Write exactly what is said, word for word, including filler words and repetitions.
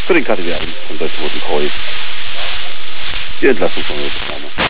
Springkarte wir eigentlich von Deutschen Roten Kreuz. Die Entlassung von der Dame.